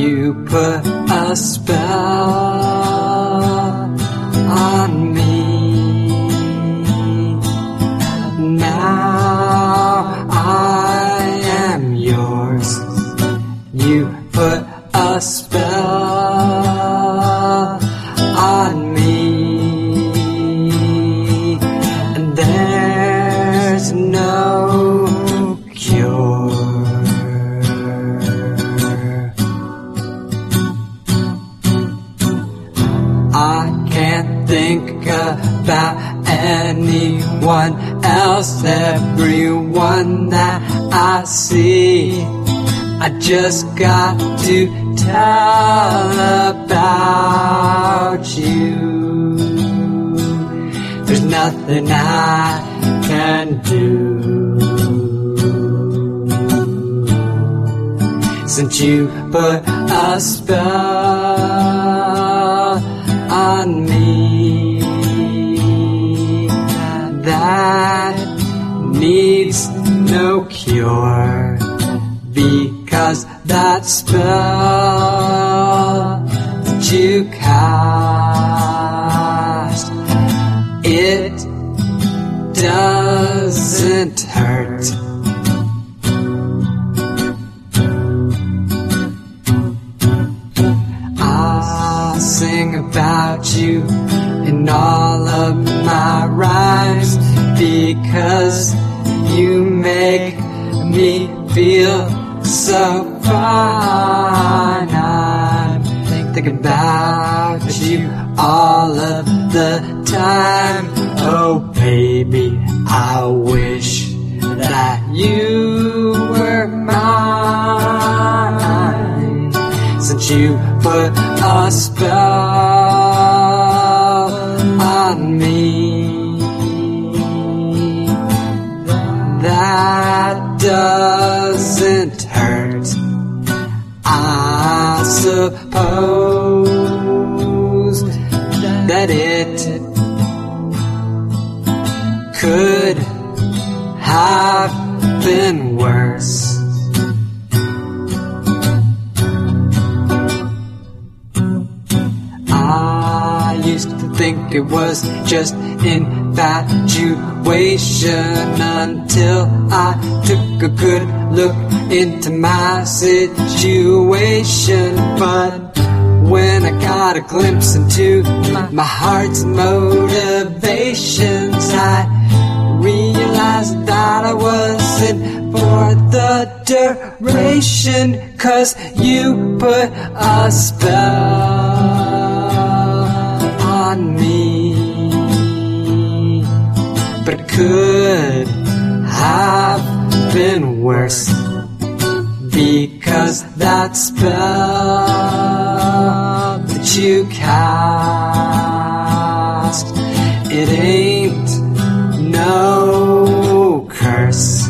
You put a spell on me. Now I am yours. You put a spell on me, and there's no cure. I can't think about anyone else. Everyone that I see, I just got to tell about you. There's nothing I can do, since you put a spell on me that needs no cure, because that spell that you cast, it doesn't hurt. I sing about you in all of my rhymes, because you make me feel so fine. I'm thinking about you all of the time. Oh baby, I wish that you were mine, since you put a spell on me that doesn't hurt. I suppose that it could have been worse. I used to think it was just infatuation, until I took a good look into my situation. But when I got a glimpse into my heart's motivations, I realized that I wasn't for the duration, 'cause you put a spell on me. But it could have been worse, because that spell that you cast, it ain't no curse.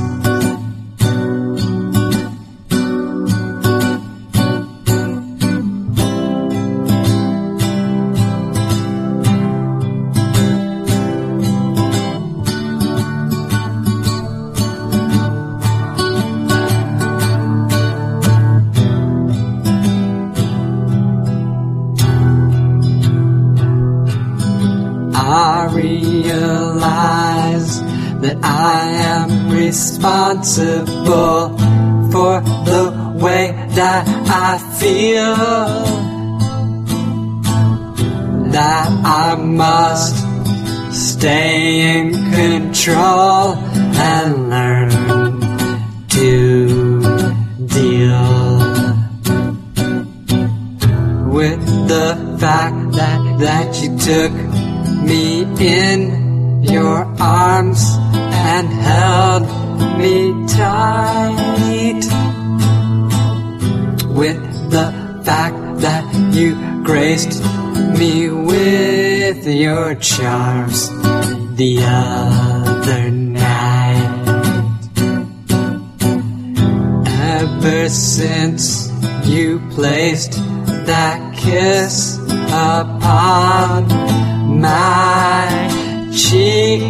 I realize that I am responsible for the way that I feel, that I must stay in control and learn to deal with the fact that you took me in your arms and held me tight, with the fact that you graced me with your charms the other night. Ever since you placed that kiss upon my cheek,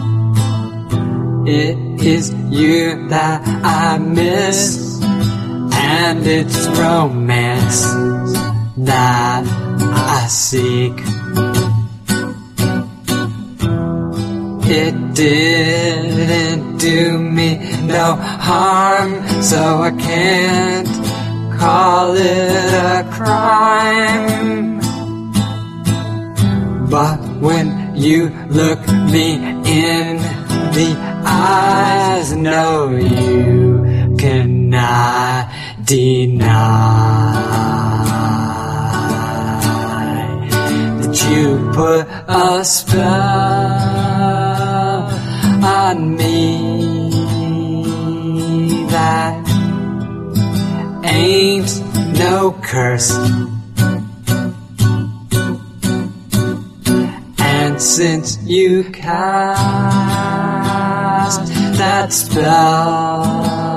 it is you that I miss and it's romance that I seek. It didn't do me no harm, so I can't call it a crime. But when you look me in the eyes, I know you cannot deny that you put a spell on me that ain't no curse. And since you cast that spell,